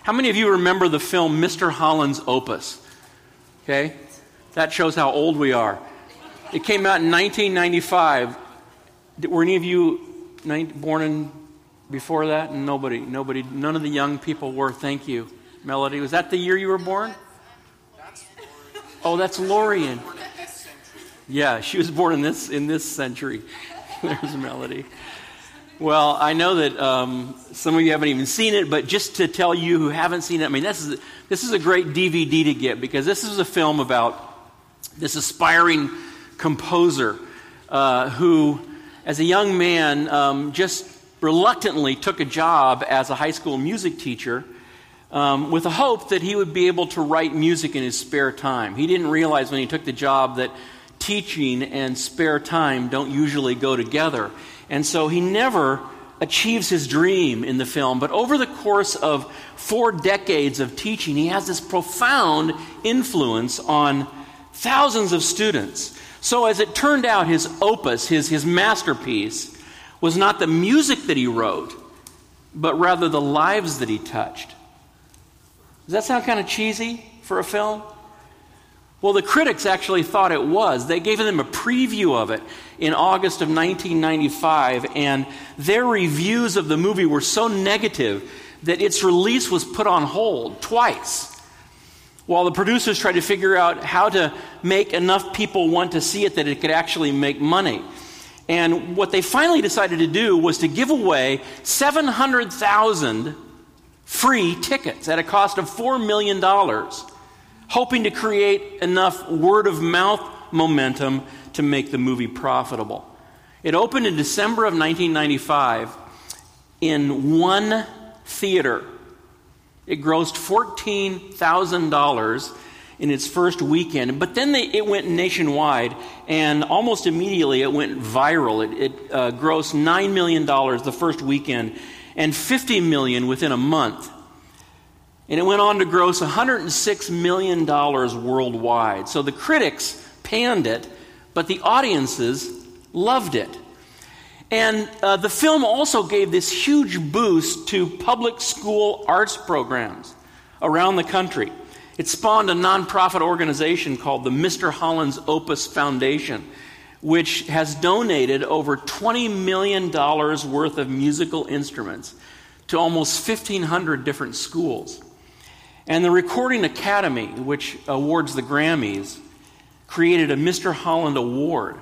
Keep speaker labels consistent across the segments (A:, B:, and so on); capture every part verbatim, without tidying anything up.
A: How many of you remember the film Mister Holland's Opus? Okay? That shows how old we are. It came out in nineteen ninety-five. Were any of you born in before that? Nobody. Nobody. None of the young people were. Thank you, Melody. Was that the year you were born? Oh, that's Lorian. Yeah, she was born in this in this century. There's Melody. Well, I know that um, some of you haven't even seen it, but just to tell you who haven't seen it, I mean, this is this is a great D V D to get, because this is a film about this aspiring composer uh, who, as a young man, um, just reluctantly took a job as a high school music teacher um, with the hope that he would be able to write music in his spare time. He didn't realize when he took the job that teaching and spare time don't usually go together. And so he never achieves his dream in the film. But over the course of four decades of teaching, he has this profound influence on thousands of students. So as it turned out, his opus, his, his masterpiece, was not the music that he wrote, but rather the lives that he touched. Does that sound kind of cheesy for a film? Well, the critics actually thought it was. They gave them a preview of it in August of nineteen ninety-five, and their reviews of the movie were so negative that its release was put on hold twice, while the producers tried to figure out how to make enough people want to see it that it could actually make money. And what they finally decided to do was to give away seven hundred thousand free tickets at a cost of four million dollars, hoping to create enough word-of-mouth momentum to make the movie profitable. It opened in December of nineteen ninety-five in one theater. It grossed fourteen thousand dollars in its first weekend, but then they, it went nationwide, and almost immediately it went viral. It, it uh, grossed nine million dollars the first weekend and fifty million dollars within a month. And it went on to gross one hundred six million dollars worldwide. So the critics panned it, but the audiences loved it. And uh, the film also gave this huge boost to public school arts programs around the country. It spawned a nonprofit organization called the Mister Holland's Opus Foundation, which has donated over twenty million dollars worth of musical instruments to almost fifteen hundred different schools. And the Recording Academy, which awards the Grammys, created a Mister Holland Award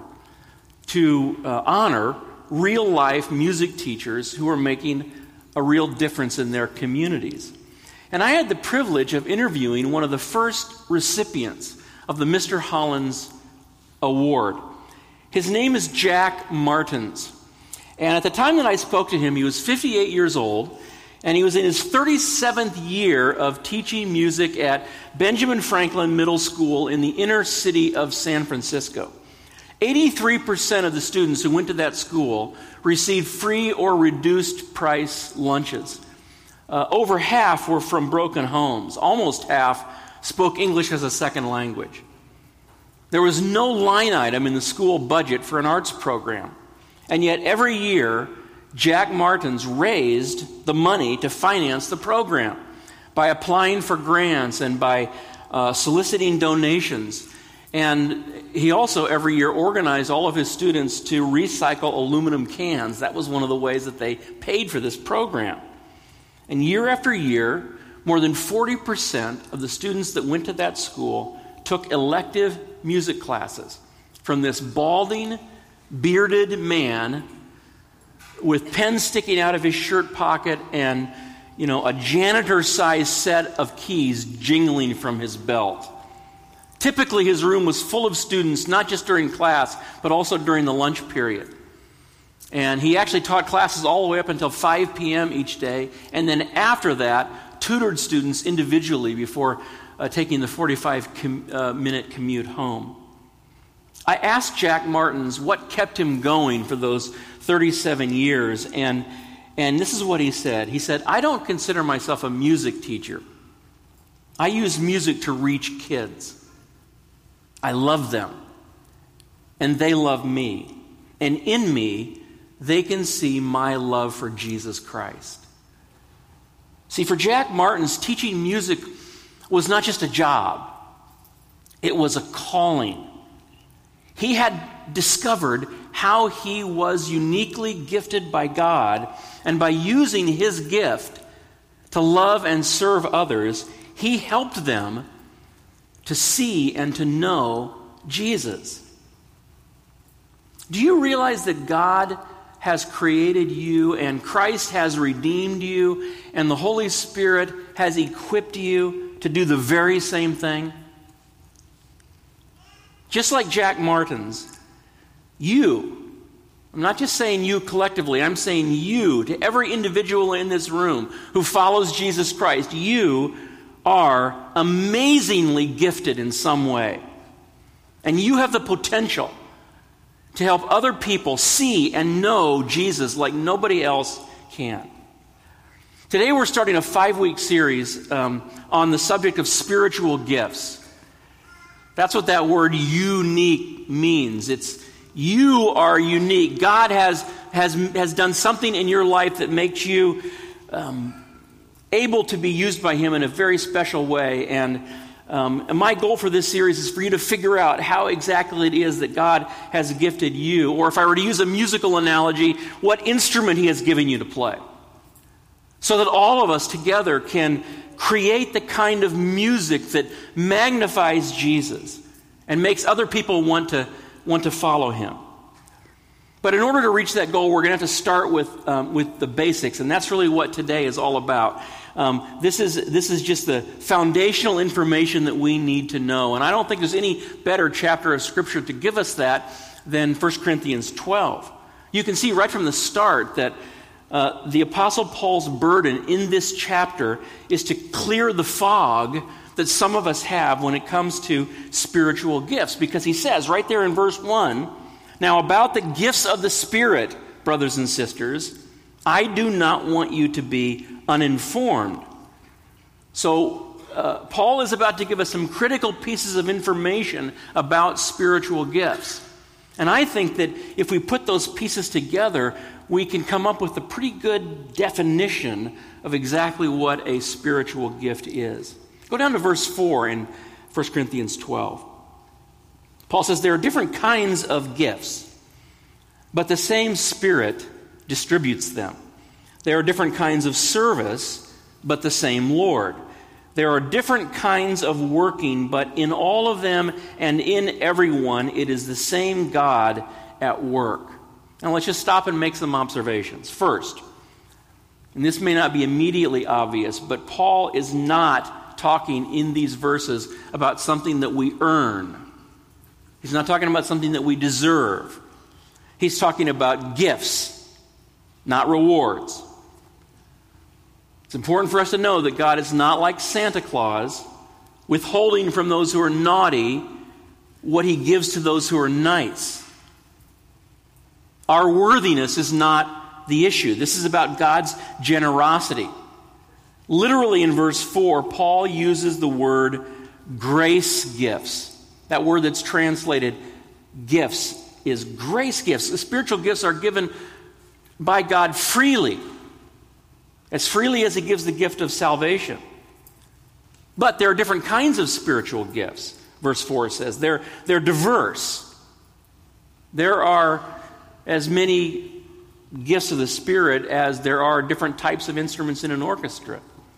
A: to uh, honor real-life music teachers who are making a real difference in their communities. And I had the privilege of interviewing one of the first recipients of the Mister Holland's Award. His name is Jack Martins. And at the time that I spoke to him, he was fifty-eight years old, and he was in his thirty-seventh year of teaching music at Benjamin Franklin Middle School in the inner city of San Francisco. eighty-three percent of the students who went to that school received free or reduced price lunches. Uh, over half were from broken homes. Almost half spoke English as a second language. There was no line item in the school budget for an arts program. And yet every year, Jack Martins raised the money to finance the program by applying for grants and by uh, soliciting donations. And he also every year organized all of his students to recycle aluminum cans. That was one of the ways that they paid for this program. And year after year, more than forty percent of the students that went to that school took elective music classes from this balding, bearded man with pens sticking out of his shirt pocket and, you know, a janitor-sized set of keys jingling from his belt. Typically, his room was full of students, not just during class, but also during the lunch period. And he actually taught classes all the way up until five p.m. each day, and then after that, tutored students individually before uh, taking the forty-five com- uh, minute commute home. I asked Jack Martins what kept him going for those thirty-seven years, and, and this is what he said. He said, "I don't consider myself a music teacher. I use music to reach kids. I love them, and they love me. And in me, they can see my love for Jesus Christ." See, for Jack Martins, teaching music was not just a job. It was a calling. He had discovered how he was uniquely gifted by God, and by using his gift to love and serve others, he helped them to see and to know Jesus. Do you realize that God has created you, and Christ has redeemed you, and the Holy Spirit has equipped you to do the very same thing? Just like Jack Martins, you, I'm not just saying you collectively, I'm saying you, to every individual in this room who follows Jesus Christ, you are amazingly gifted in some way. And you have the potential to help other people see and know Jesus like nobody else can. Today we're starting a five-week series um, on the subject of spiritual gifts. That's what that word unique means. It's you are unique. God has has has done something in your life that makes you um, able to be used by Him in a very special way. And, um, and my goal for this series is for you to figure out how exactly it is that God has gifted you. Or if I were to use a musical analogy, what instrument He has given you to play. So that all of us together can create the kind of music that magnifies Jesus and makes other people want to want to follow Him. But in order to reach that goal, we're going to have to start with um, with the basics, and that's really what today is all about. Um, this is this is just the foundational information that we need to know, and I don't think there's any better chapter of Scripture to give us that than First Corinthians twelve. You can see right from the start that uh, the Apostle Paul's burden in this chapter is to clear the fog that some of us have when it comes to spiritual gifts. Because he says right there in verse one, now about the gifts of the Spirit, brothers and sisters, I do not want you to be uninformed. So uh, Paul is about to give us some critical pieces of information about spiritual gifts. And I think that if we put those pieces together, we can come up with a pretty good definition of exactly what a spiritual gift is. Go down to verse four in First Corinthians twelve. Paul says there are different kinds of gifts, but the same Spirit distributes them. There are different kinds of service, but the same Lord. There are different kinds of working, but in all of them and in everyone, it is the same God at work. Now let's just stop and make some observations. First, and this may not be immediately obvious, but Paul is not talking in these verses about something that we earn. He's not talking about something that we deserve. He's talking about gifts, not rewards. It's important for us to know that God is not like Santa Claus, withholding from those who are naughty what He gives to those who are nice. Our worthiness is not the issue. This is about God's generosity. Literally in verse four, Paul uses the word grace gifts. That word that's translated gifts is grace gifts. The spiritual gifts are given by God freely, as freely as He gives the gift of salvation. But there are different kinds of spiritual gifts, verse four says. They're, they're diverse. There are as many gifts of the Spirit as there are different types of instruments in an orchestra.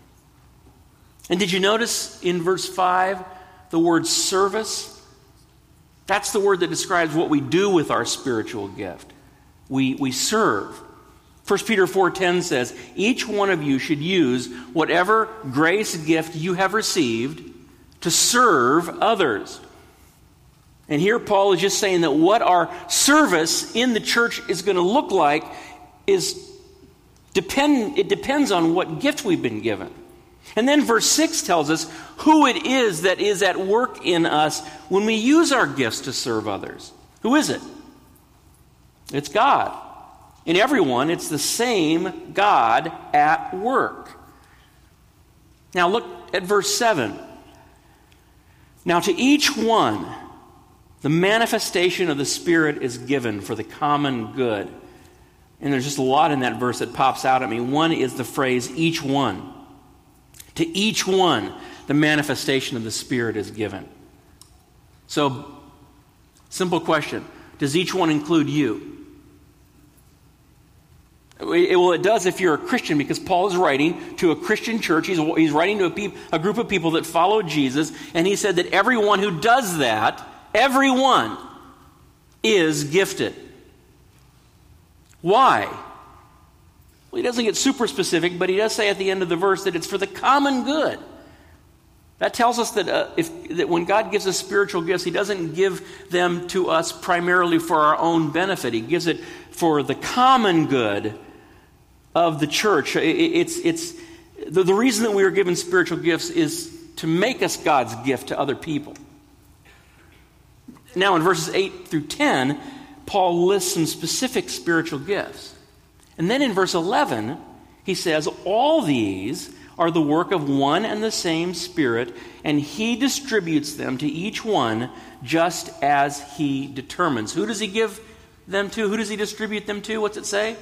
A: And did you notice in verse five the word service? That's the word that describes what we do with our spiritual gift. We, we serve. First Peter four ten says, each one of you should use whatever grace gift you have received to serve others. And here Paul is just saying that what our service in the church is going to look like is depend, it depends on what gift we've been given. And then verse six tells us who it is that is at work in us when we use our gifts to serve others. Who is it? It's God. In everyone, it's the same God at work. Now look at verse seven. Now to each one, the manifestation of the Spirit is given for the common good. And there's just a lot in that verse that pops out at me. One is the phrase, each one. To each one, the manifestation of the Spirit is given. So, simple question. Does each one include you? It, well, it does if you're a Christian, because Paul is writing to a Christian church. He's, he's writing to a, peop, a group of people that follow Jesus, and he said that everyone who does that, everyone, is gifted. Why? Well, he doesn't get super specific, but he does say at the end of the verse that it's for the common good. That tells us that, uh, if, that when God gives us spiritual gifts, he doesn't give them to us primarily for our own benefit. He gives it for the common good of the church. It, it's, it's, the, the reason that we are given spiritual gifts is to make us God's gift to other people. Now in verses eight through ten, Paul lists some specific spiritual gifts. And then in verse eleven, he says, all these are the work of one and the same Spirit, and he distributes them to each one just as he determines. Who does he give them to? Who does he distribute them to? What's it say?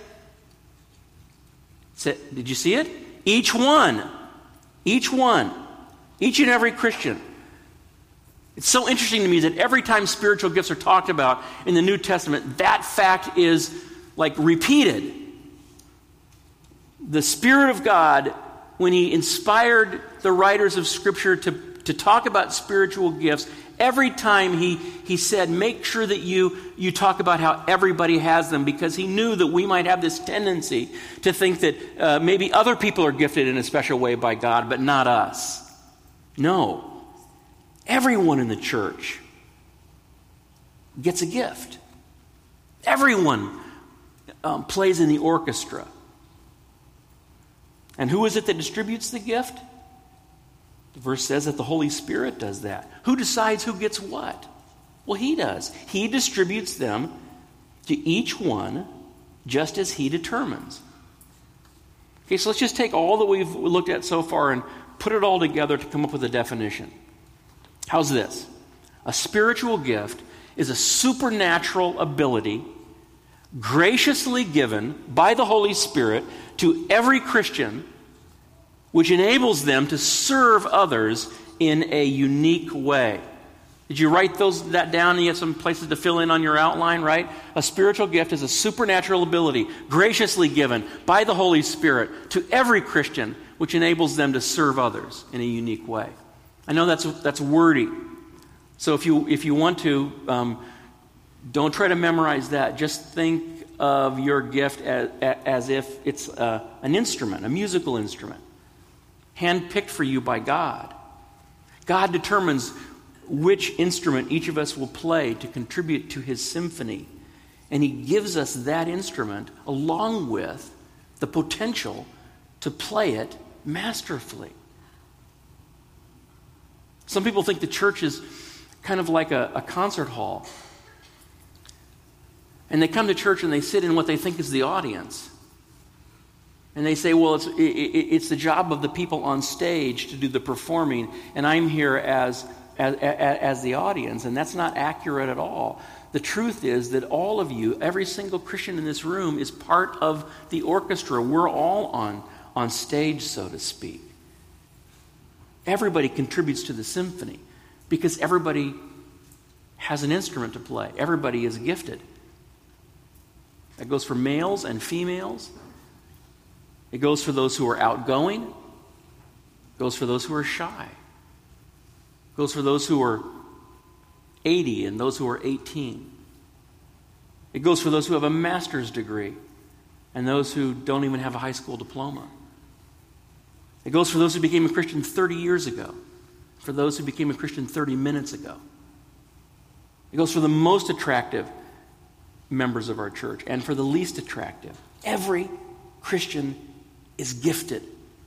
A: Did you see it? Each one. Each one. Each and every Christian. It's so interesting to me that every time spiritual gifts are talked about in the New Testament, that fact is like repeated. The Spirit of God, when he inspired the writers of Scripture to, to talk about spiritual gifts, every time he, he said, make sure that you, you talk about how everybody has them, because he knew that we might have this tendency to think that uh, maybe other people are gifted in a special way by God, but not us. No. Everyone in the church gets a gift. Everyone um, plays in the orchestra. And who is it that distributes the gift? The verse says that the Holy Spirit does that. Who decides who gets what? Well, he does. He distributes them to each one just as he determines. Okay, so let's just take all that we've looked at so far and put it all together to come up with a definition. How's this? A spiritual gift is a supernatural ability graciously given by the Holy Spirit to every Christian, which enables them to serve others in a unique way. Did you write those that down and you have some places to fill in on your outline, right? A spiritual gift is a supernatural ability graciously given by the Holy Spirit to every Christian, which enables them to serve others in a unique way. I know that's that's wordy. So if you if you want to, um, don't try to memorize that. Just think of your gift as, as if it's uh, an instrument, a musical instrument, handpicked for you by God. God determines which instrument each of us will play to contribute to his symphony. And he gives us that instrument along with the potential to play it masterfully. Some people think the church is kind of like a, a concert hall. And they come to church and they sit in what they think is the audience. And they say, well, it's, it, it's the job of the people on stage to do the performing, and I'm here as, as, as the audience. And that's not accurate at all. The truth is that all of you, every single Christian in this room, is part of the orchestra. We're all on, on stage, so to speak. Everybody contributes to the symphony because everybody has an instrument to play. Everybody is gifted. That goes for males and females. It goes for those who are outgoing. It goes for those who are shy. It goes for those who are eighty and those who are eighteen. It goes for those who have a master's degree and those who don't even have a high school diploma. It goes for those who became a Christian thirty years ago, for those who became a Christian thirty minutes ago. It goes for the most attractive members of our church and for the least attractive. Every Christian is gifted.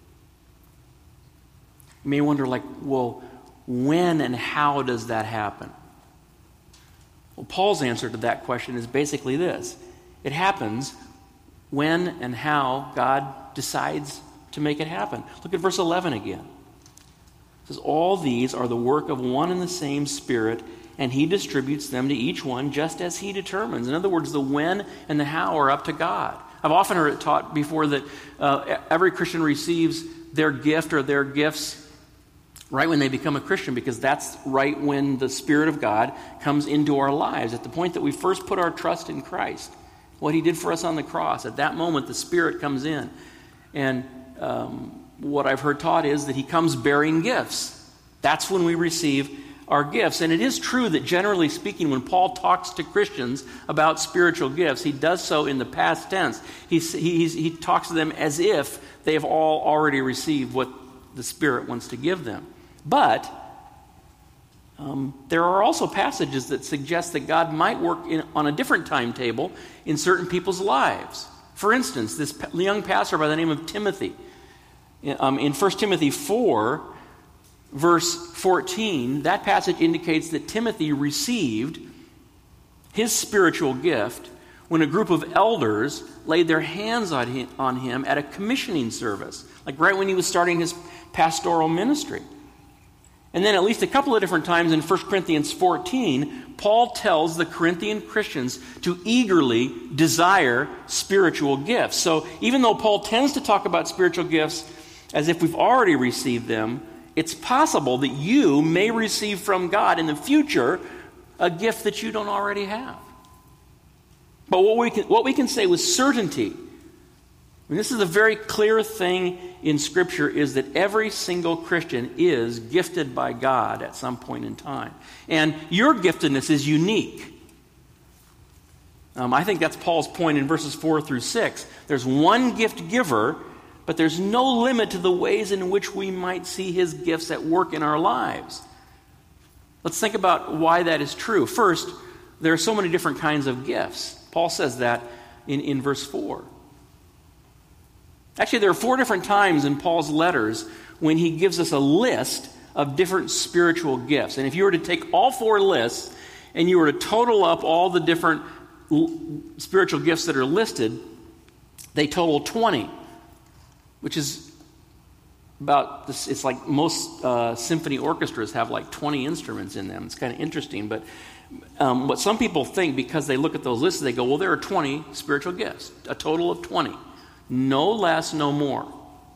A: You may wonder, like, well, when and how does that happen? Well, Paul's answer to that question is basically this. It happens when and how God decides to make it happen. Look at verse eleven again. It says, all these are the work of one and the same Spirit, and he distributes them to each one just as he determines. In other words, the when and the how are up to God. I've often heard it taught before that uh, every Christian receives their gift or their gifts right when they become a Christian, because that's right when the Spirit of God comes into our lives. At the point that we first put our trust in Christ, what he did for us on the cross, at that moment the Spirit comes in. And um, what I've heard taught is that he comes bearing gifts. That's when we receive our gifts. And it is true that generally speaking, when Paul talks to Christians about spiritual gifts, he does so in the past tense. He's, he's, he talks to them as if they have all already received what the Spirit wants to give them. But um, there are also passages that suggest that God might work in, on a different timetable in certain people's lives. For instance, this young pastor by the name of Timothy, um, in First Timothy four, verse fourteen, that passage indicates that Timothy received his spiritual gift when a group of elders laid their hands on him, on him at a commissioning service, like right when he was starting his pastoral ministry. And then at least a couple of different times in First Corinthians fourteen, Paul tells the Corinthian Christians to eagerly desire spiritual gifts. So even though Paul tends to talk about spiritual gifts as if we've already received them, it's possible that you may receive from God in the future a gift that you don't already have. But what we can, what we can say with certainty, and this is a very clear thing in Scripture, is that every single Christian is gifted by God at some point in time. And your giftedness is unique. Um, I think that's Paul's point in verses four through six. There's one gift giver, but there's no limit to the ways in which we might see his gifts at work in our lives. Let's think about why that is true. First, there are so many different kinds of gifts. Paul says that in, in verse four. Actually, there are four different times in Paul's letters when he gives us a list of different spiritual gifts. And if you were to take all four lists and you were to total up all the different l- spiritual gifts that are listed, they total twenty, which is about, this, it's like most uh, symphony orchestras have like twenty instruments in them. It's kind of interesting, but um, what some people think, because they look at those lists, they go, well, there are twenty spiritual gifts, a total of twenty. No less, no more.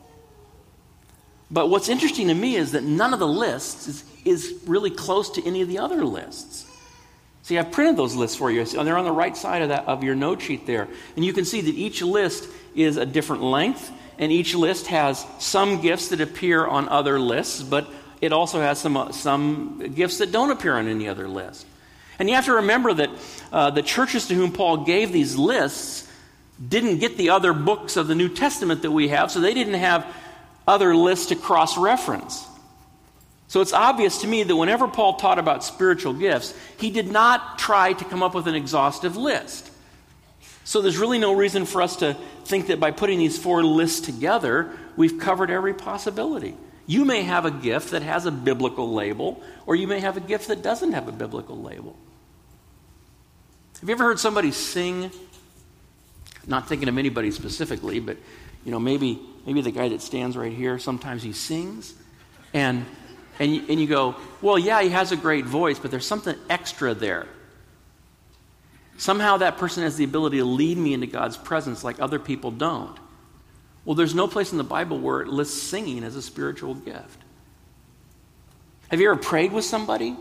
A: But what's interesting to me is that none of the lists is, is really close to any of the other lists. See, I've printed those lists for you. They're on the right side of that of your note sheet there. And you can see that each list is a different length, and each list has some gifts that appear on other lists, but it also has some, some gifts that don't appear on any other list. And you have to remember that uh, the churches to whom Paul gave these lists didn't get the other books of the New Testament that we have, so they didn't have other lists to cross-reference. So it's obvious to me that whenever Paul taught about spiritual gifts, he did not try to come up with an exhaustive list. So there's really no reason for us to think that by putting these four lists together, we've covered every possibility. You may have a gift that has a biblical label, or you may have a gift that doesn't have a biblical label. Have you ever heard somebody sing? Not thinking of anybody specifically, but you know, maybe maybe the guy that stands right here, sometimes he sings, and and you, and you go, well, yeah, he has a great voice, but there's something extra there. Somehow that person has the ability to lead me into God's presence like other people don't. Well, there's no place in the Bible where it lists singing as a spiritual gift. Have you ever prayed with somebody?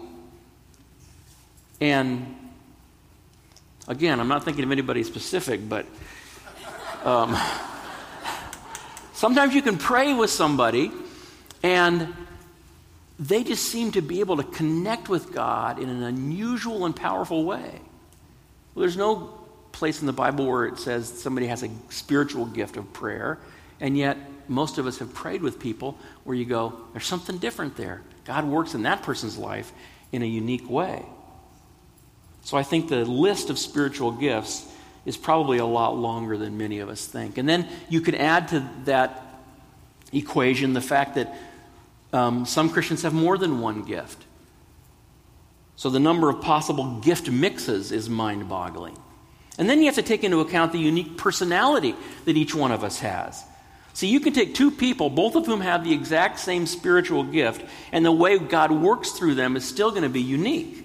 A: And again, I'm not thinking of anybody specific, but um, sometimes you can pray with somebody and they just seem to be able to connect with God in an unusual and powerful way. Well, there's no place in the Bible where it says somebody has a spiritual gift of prayer, and yet most of us have prayed with people where you go, there's something different there. God works in that person's life in a unique way. So I think the list of spiritual gifts is probably a lot longer than many of us think. And then you could add to that equation the fact that um, some Christians have more than one gift. So the number of possible gift mixes is mind-boggling. And then you have to take into account the unique personality that each one of us has. See, you can take two people, both of whom have the exact same spiritual gift, and the way God works through them is still going to be unique.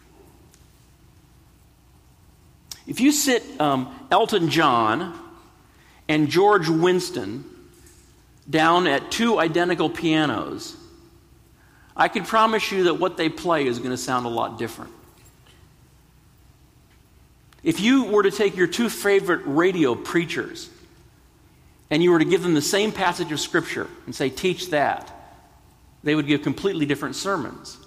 A: If you sit um, Elton John and George Winston down at two identical pianos, I can promise you that what they play is going to sound a lot different. If you were to take your two favorite radio preachers and you were to give them the same passage of Scripture and say, teach that, they would give completely different sermons.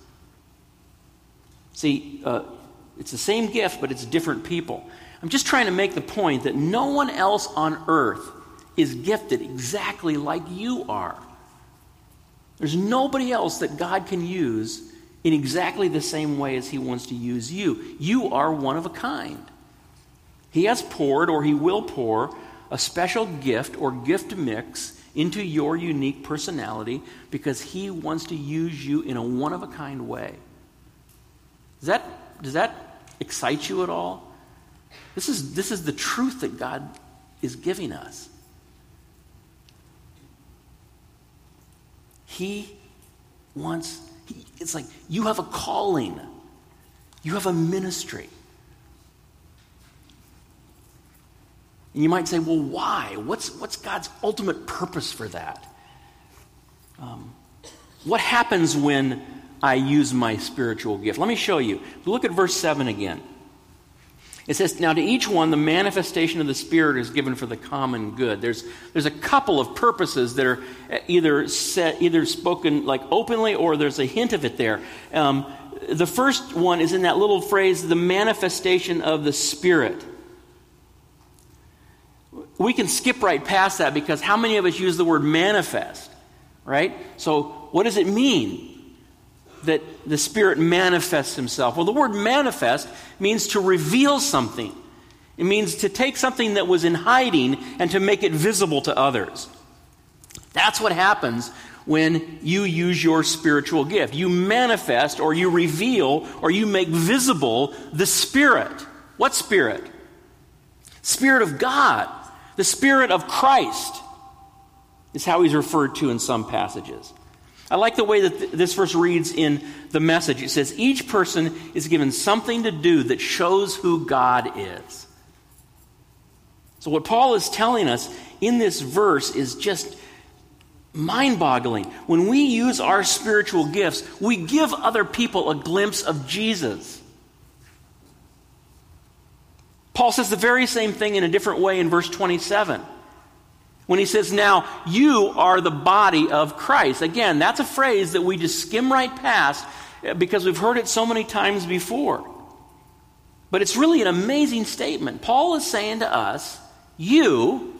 A: See, uh, it's the same gift, but it's different people. I'm just trying to make the point that no one else on earth is gifted exactly like you are. There's nobody else that God can use in exactly the same way as He wants to use you. You are one of a kind. He has poured, or He will pour, a special gift or gift mix into your unique personality because He wants to use you in a one-of-a-kind way. Does that, does that excite you at all? This is, this is the truth that God is giving us. He wants, he, it's like you have a calling. You have a ministry. And you might say, well, why? What's, what's God's ultimate purpose for that? Um, what happens when I use my spiritual gift? Let me show you. Look at verse seven again. It says, now to each one the manifestation of the Spirit is given for the common good. There's, there's a couple of purposes that are either set, either spoken like openly or there's a hint of it there. Um, the first one is in that little phrase, the manifestation of the Spirit. We can skip right past that because how many of us use the word manifest, right? So what does it mean that the Spirit manifests Himself? Well, the word manifest means to reveal something. It means to take something that was in hiding and to make it visible to others. That's what happens when you use your spiritual gift. You manifest or you reveal or you make visible the Spirit. What Spirit? Spirit of God. The Spirit of Christ is how He's referred to in some passages. I like the way that th- this verse reads in the Message. It says, each person is given something to do that shows who God is. So what Paul is telling us in this verse is just mind-boggling. When we use our spiritual gifts, we give other people a glimpse of Jesus. Paul says the very same thing in a different way in verse twenty-seven. When he says, now you are the body of Christ. Again, that's a phrase that we just skim right past because we've heard it so many times before. But it's really an amazing statement. Paul is saying to us, you,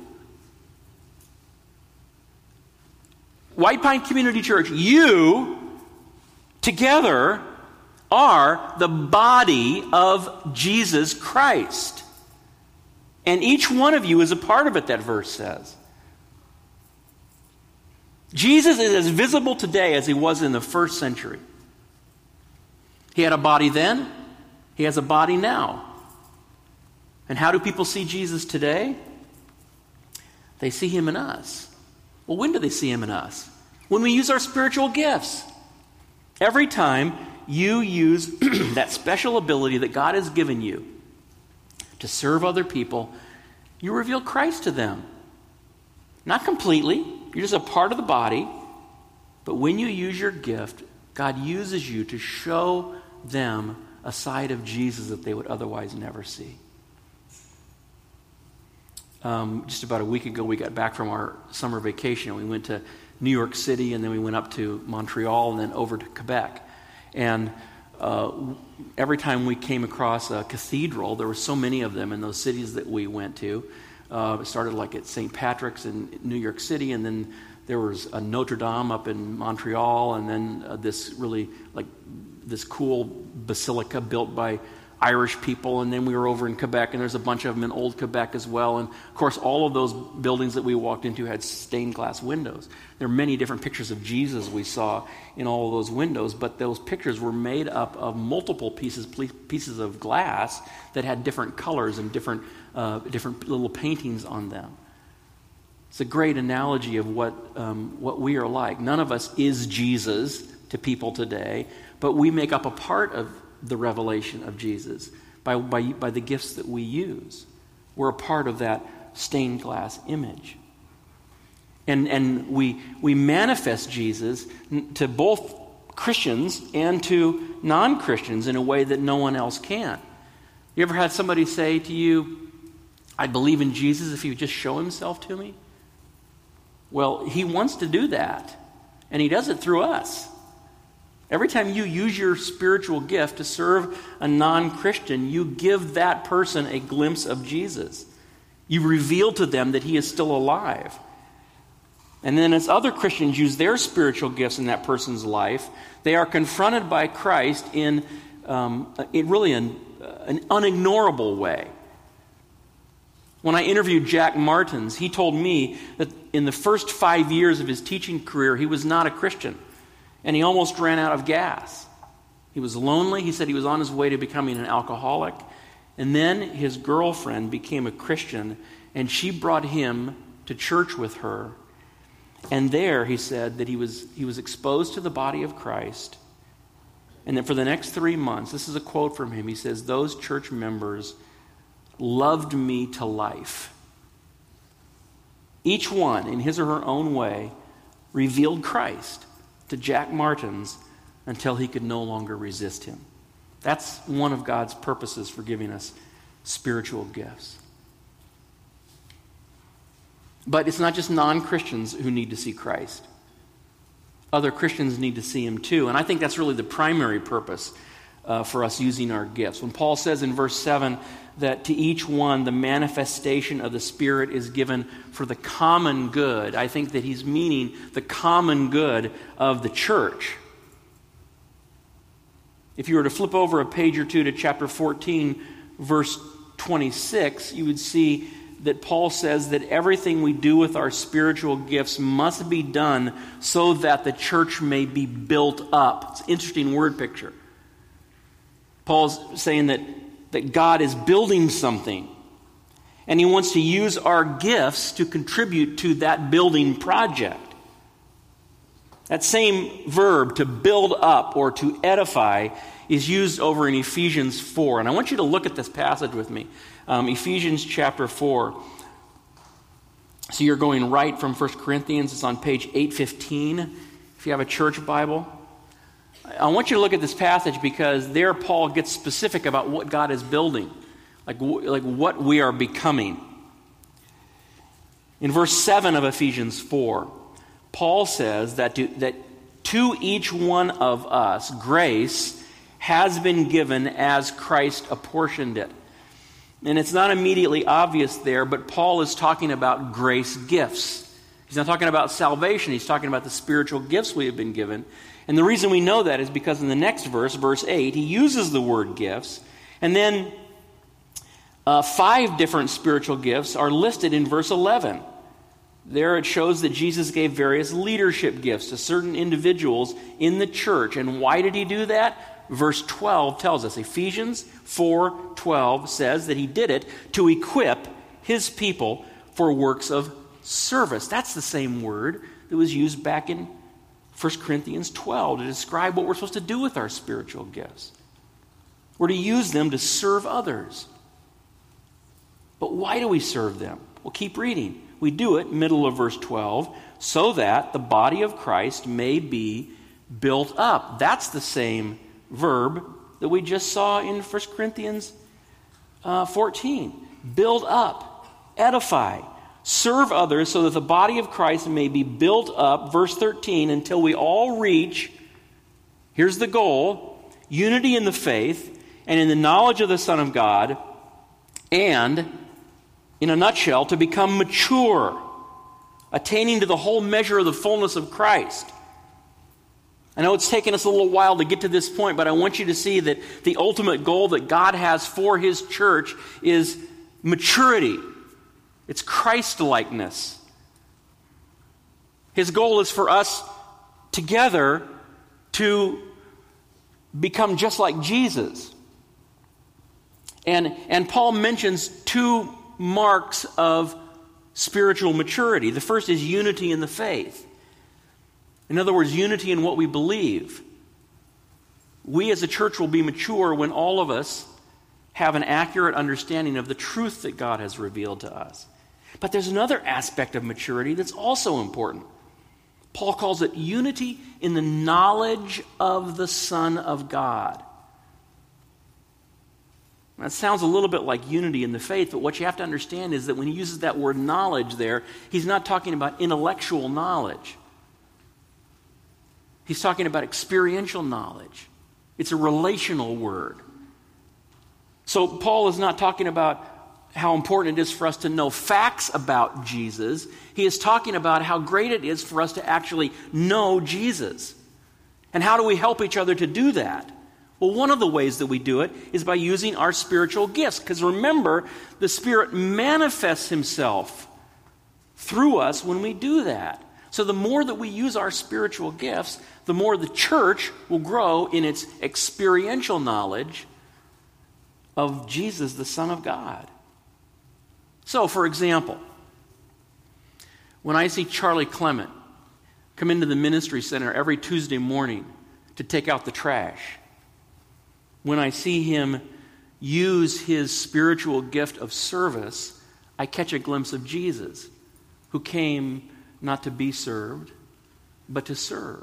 A: White Pine Community Church, you together are the body of Jesus Christ. And each one of you is a part of it, that verse says. Jesus is as visible today as He was in the first century. He had a body then. He has a body now. And how do people see Jesus today? They see Him in us. Well, when do they see Him in us? When we use our spiritual gifts. Every time you use that special ability that God has given you to serve other people, you reveal Christ to them. Not completely. You're just a part of the body. But when you use your gift, God uses you to show them a side of Jesus that they would otherwise never see. Um, just about a week ago, we got back from our summer vacation. We went to New York City, and then we went up to Montreal, and then over to Quebec. And uh, every time we came across a cathedral, there were so many of them in those cities that we went to. Uh, it started like at Saint Patrick's in New York City, and then there was a Notre Dame up in Montreal, and then uh, this really like this cool basilica built by Irish people, and then we were over in Quebec, and there's a bunch of them in Old Quebec as well. And of course, all of those buildings that we walked into had stained glass windows. There are many different pictures of Jesus we saw in all of those windows, but those pictures were made up of multiple pieces pieces of glass that had different colors and different uh, different little paintings on them. It's a great analogy of what um, what we are like. None of us is Jesus to people today, but we make up a part of the revelation of Jesus by, by, by the gifts that we use. We're a part of that stained glass image. And, and we, we manifest Jesus to both Christians and to non-Christians in a way that no one else can. You ever had somebody say to you, I believe in Jesus if he would just show himself to me? Well, he wants to do that, and he does it through us. Every time you use your spiritual gift to serve a non-Christian, you give that person a glimpse of Jesus. You reveal to them that he is still alive. And then as other Christians use their spiritual gifts in that person's life, they are confronted by Christ in, um, in really an, an unignorable way. When I interviewed Jack Martins, he told me that in the first five years of his teaching career, he was not a Christian. And he almost ran out of gas. He was lonely. He said he was on his way to becoming an alcoholic. And then his girlfriend became a Christian, and she brought him to church with her. And there, he said, that he was, he was exposed to the body of Christ. And that for the next three months, this is a quote from him, he says, those church members loved me to life. Each one, in his or her own way, revealed Christ to Jack Martins until he could no longer resist him. That's one of God's purposes for giving us spiritual gifts. But it's not just non-Christians who need to see Christ. Other Christians need to see him too. And I think that's really the primary purpose uh, for us using our gifts. When Paul says in verse seven that to each one the manifestation of the Spirit is given for the common good, I think that he's meaning the common good of the church. If you were to flip over a page or two to chapter fourteen, verse twenty-six, you would see that Paul says that everything we do with our spiritual gifts must be done so that the church may be built up. It's an interesting word picture. Paul's saying that, that God is building something, and he wants to use our gifts to contribute to that building project. That same verb, to build up or to edify, is used over in Ephesians four. And I want you to look at this passage with me. Um, Ephesians chapter four. So you're going right from First Corinthians. It's on page eight fifteen, if you have a church Bible. I want you to look at this passage because there Paul gets specific about what God is building, like, like what we are becoming. In verse seven of Ephesians four, Paul says that to, that to each one of us, grace has been given as Christ apportioned it. And it's not immediately obvious there, but Paul is talking about grace gifts. He's not talking about salvation. He's talking about the spiritual gifts we have been given. And the reason we know that is because in the next verse, verse eight, he uses the word gifts. And then uh, five different spiritual gifts are listed in verse eleven. There it shows that Jesus gave various leadership gifts to certain individuals in the church. And why did he do that? Verse twelve tells us. Ephesians four twelve says that he did it to equip his people for works of service. That's the same word that was used back in First Corinthians twelve to describe what we're supposed to do with our spiritual gifts. We're to use them to serve others. But why do we serve them? Well, keep reading. We do it, middle of verse twelve, so that the body of Christ may be built up. That's the same verb that we just saw in First Corinthians uh, fourteen. Build up, edify, serve others so that the body of Christ may be built up, verse thirteen, until we all reach, here's the goal, unity in the faith and in the knowledge of the Son of God, and, in a nutshell, to become mature, attaining to the whole measure of the fullness of Christ. I know it's taken us a little while to get to this point, but I want you to see that the ultimate goal that God has for his church is maturity. It's Christ-likeness. His goal is for us together to become just like Jesus. And, and Paul mentions two marks of spiritual maturity. The first is unity in the faith. In other words, unity in what we believe. We as a church will be mature when all of us have an accurate understanding of the truth that God has revealed to us. But there's another aspect of maturity that's also important. Paul calls it unity in the knowledge of the Son of God. That sounds a little bit like unity in the faith, but what you have to understand is that when he uses that word knowledge there, he's not talking about intellectual knowledge. He's talking about experiential knowledge. It's a relational word. So Paul is not talking about how important it is for us to know facts about Jesus. He is talking about how great it is for us to actually know Jesus. And how do we help each other to do that? Well, one of the ways that we do it is by using our spiritual gifts. Because remember, the Spirit manifests himself through us when we do that. So the more that we use our spiritual gifts, the more the church will grow in its experiential knowledge of Jesus, the Son of God. So, for example, when I see Charlie Clement come into the ministry center every Tuesday morning to take out the trash, when I see him use his spiritual gift of service, I catch a glimpse of Jesus, who came not to be served, but to serve.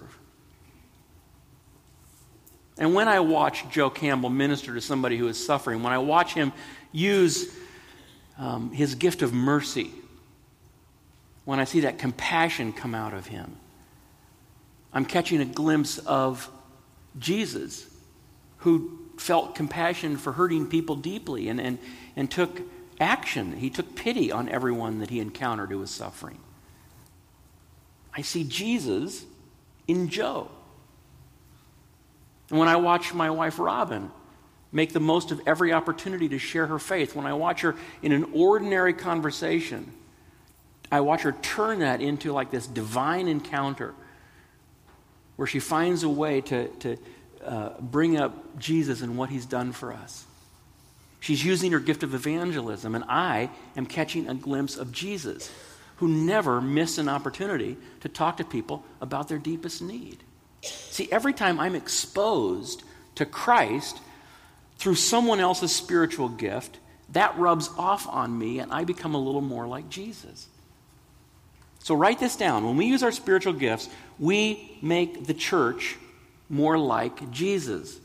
A: And when I watch Joe Campbell minister to somebody who is suffering, when I watch him use um, his gift of mercy, when I see that compassion come out of him, I'm catching a glimpse of Jesus, who felt compassion for hurting people deeply and, and, and took action. He took pity on everyone that he encountered who was suffering. I see Jesus in Joe. And when I watch my wife Robin make the most of every opportunity to share her faith, when I watch her in an ordinary conversation, I watch her turn that into like this divine encounter where she finds a way to, to uh, bring up Jesus and what he's done for us. She's using her gift of evangelism, and I am catching a glimpse of Jesus, who never missed an opportunity to talk to people about their deepest need. See, every time I'm exposed to Christ through someone else's spiritual gift, that rubs off on me and I become a little more like Jesus. So write this down. When we use our spiritual gifts, we make the church more like Jesus.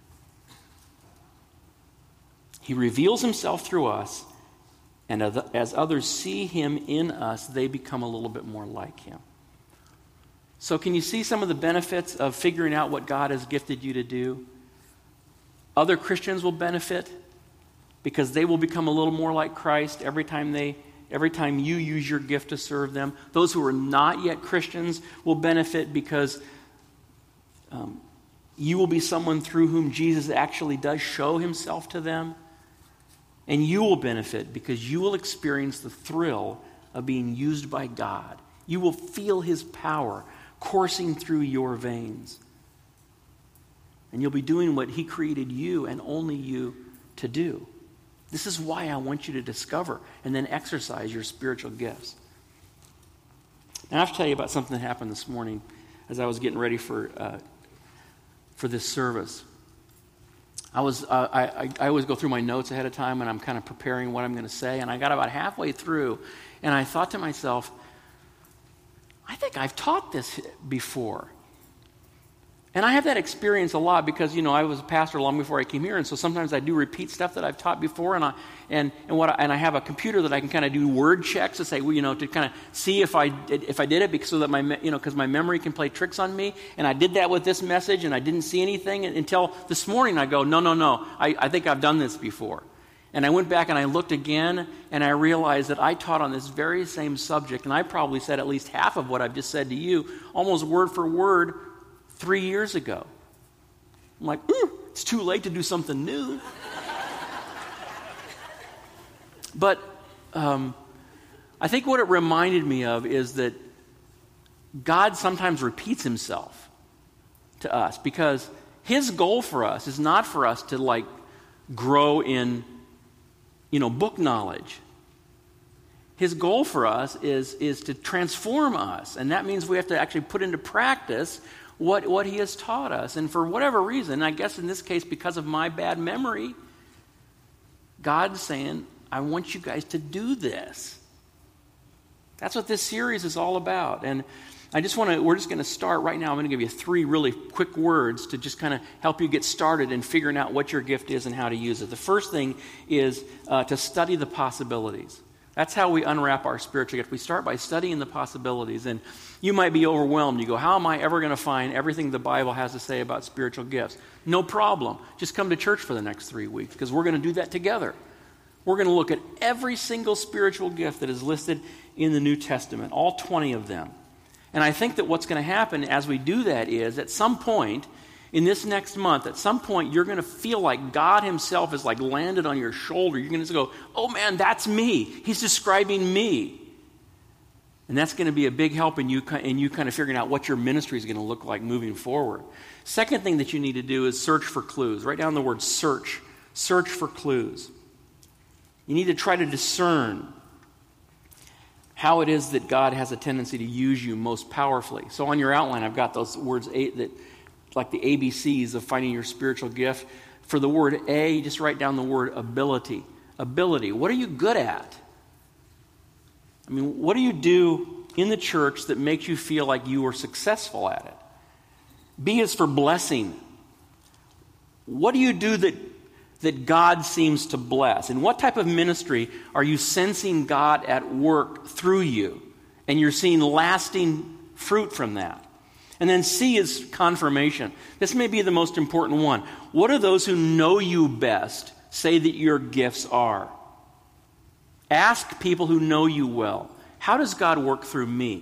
A: He reveals himself through us, and as others see him in us, they become a little bit more like him. So can you see some of the benefits of figuring out what God has gifted you to do? Other Christians will benefit because they will become a little more like Christ every time they, every time you use your gift to serve them. Those who are not yet Christians will benefit because um, you will be someone through whom Jesus actually does show himself to them. And you will benefit because you will experience the thrill of being used by God. You will feel his power coursing through your veins. And you'll be doing what he created you and only you to do. This is why I want you to discover and then exercise your spiritual gifts. Now I have to tell you about something that happened this morning as I was getting ready for uh, for this service. I was uh, I, I, I always go through my notes ahead of time, and I'm kind of preparing what I'm going to say. And I got about halfway through, and I thought to myself, I think I've taught this before. And I have that experience a lot because, you know, I was a pastor long before I came here, and so sometimes I do repeat stuff that I've taught before, and I and and what I, and I have a computer that I can kind of do word checks to say, well, you know, to kind of see if I did, if I did it, because so that my you know because my memory can play tricks on me. And I did that with this message, and I didn't see anything until this morning. I go, no, no, no, I, I think I've done this before. And I went back and I looked again, and I realized that I taught on this very same subject, and I probably said at least half of what I've just said to you, almost word for word, three years ago. I'm like, ooh, it's too late to do something new. But um, I think what it reminded me of is that God sometimes repeats himself to us, because his goal for us is not for us to like grow in, you know, book knowledge. His goal for us is, is to transform us, and that means we have to actually put into practice what, what he has taught us. And for whatever reason, I guess in this case because of my bad memory, God's saying, I want you guys to do this. That's what this series is all about. And I just want to, we're just going to start right now. I'm going to give you three really quick words to just kind of help you get started in figuring out what your gift is and how to use it. The first thing is uh, to study the possibilities. That's how we unwrap our spiritual gift. We start by studying the possibilities. And you might be overwhelmed. You go, how am I ever going to find everything the Bible has to say about spiritual gifts? No problem. Just come to church for the next three weeks because we're going to do that together. We're going to look at every single spiritual gift that is listed in the New Testament, all twenty of them. And I think that what's going to happen as we do that is at some point in this next month, at some point you're going to feel like God himself is like landed on your shoulder. You're going to go, oh man, that's me. He's describing me. And that's going to be a big help in you, in you kind of figuring out what your ministry is going to look like moving forward. Second thing that you need to do is search for clues. Write down the word search. Search for clues. You need to try to discern how it is that God has a tendency to use you most powerfully. So on your outline, I've got those words, eight, that like the A B Cs of finding your spiritual gift. For the word A, just write down the word ability. Ability. What are you good at? I mean, what do you do in the church that makes you feel like you are successful at it? B is for blessing. What do you do that, that God seems to bless? And what type of ministry are you sensing God at work through you? And you're seeing lasting fruit from that. And then C is confirmation. This may be the most important one. What do those who know you best say that your gifts are? Ask people who know you well, how does God work through me?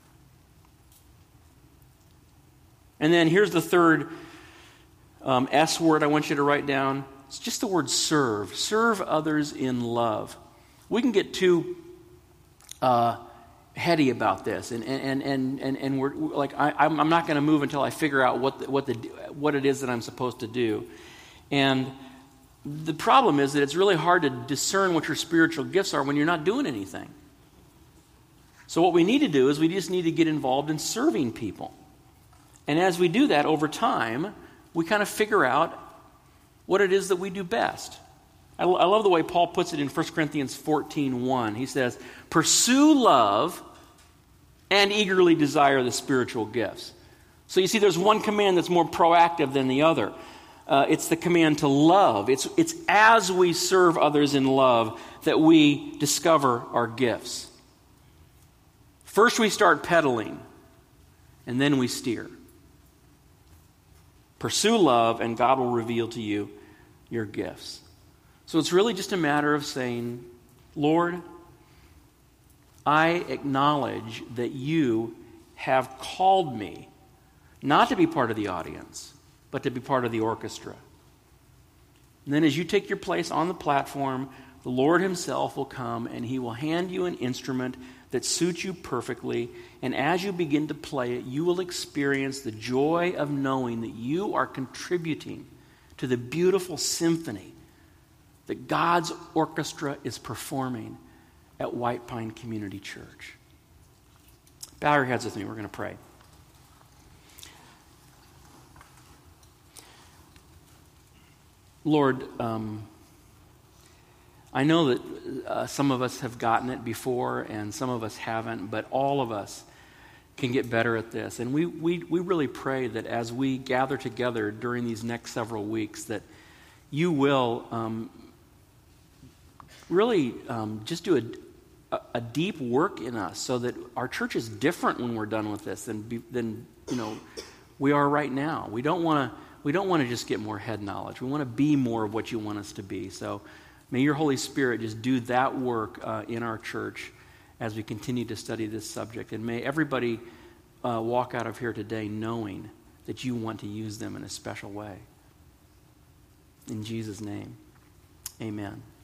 A: And then here's the third um, S word I want you to write down. It's just the word serve. Serve others in love. We can get too uh, heady about this, and and and and and we're like, I, I'm not going to move until I figure out what the, what the what it is that I'm supposed to do. And the problem is that it's really hard to discern what your spiritual gifts are when you're not doing anything. So what we need to do is we just need to get involved in serving people. And as we do that over time, we kind of figure out what it is that we do best. I, I love the way Paul puts it in First Corinthians fourteen one. He says, pursue love and eagerly desire the spiritual gifts. So you see, there's one command that's more proactive than the other. Uh, it's the command to love. It's, it's as we serve others in love that we discover our gifts. First we start pedaling, and then we steer. Pursue love, and God will reveal to you your gifts. So it's really just a matter of saying, Lord, I acknowledge that you have called me not to be part of the audience, but to be part of the orchestra. And then as you take your place on the platform, the Lord himself will come and he will hand you an instrument that suits you perfectly. And as you begin to play it, you will experience the joy of knowing that you are contributing to the beautiful symphony that God's orchestra is performing at White Pine Community Church. Bow your heads with me. We're going to pray. Lord, um, I know that uh, some of us have gotten it before and some of us haven't, but all of us can get better at this. And we, we, we really pray that as we gather together during these next several weeks, that you will um, really um, just do a, a, a deep work in us so that our church is different when we're done with this than, be, than you know, we are right now. We don't want to We don't want to just get more head knowledge. We want to be more of what you want us to be. So may your Holy Spirit just do that work uh, in our church as we continue to study this subject. And may everybody uh, walk out of here today knowing that you want to use them in a special way. In Jesus' name, amen.